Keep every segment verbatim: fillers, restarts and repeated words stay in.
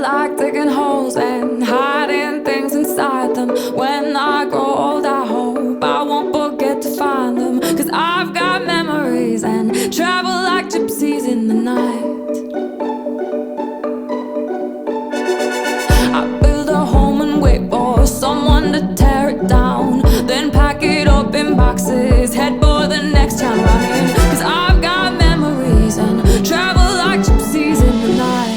like digging holes and hiding things inside them. When I grow old, I hope I won't forget to find them. Cause I've got memories and travel like gypsies in the night. I build a home and wait for someone to tear it down, then pack it up in boxes, head for the next town running. Cause I've got memories and travel like gypsies in the night.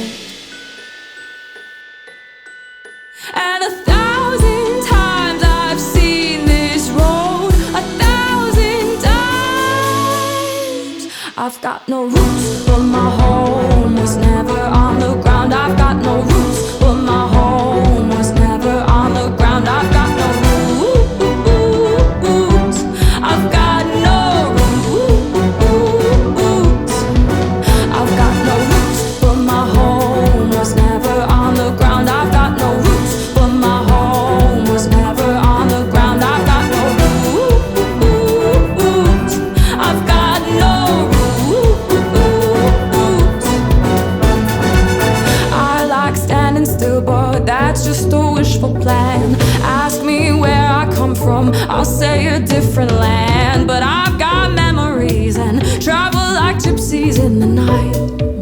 And a thousand times I've seen this road, a thousand times. I've got no roots, but my home was never on the ground. I've got no roots, but my home was never on the ground. I've got no roots, I've got no roots. I've got no roots, but my home was never on the ground. I've got no roots, but my home was never on the ground. I've got no roots, I've got no roots. I like standing still, but that's just a wishful plan. Ask me where I come from, I'll say a different land. But I've got memories and travel like gypsies in the night.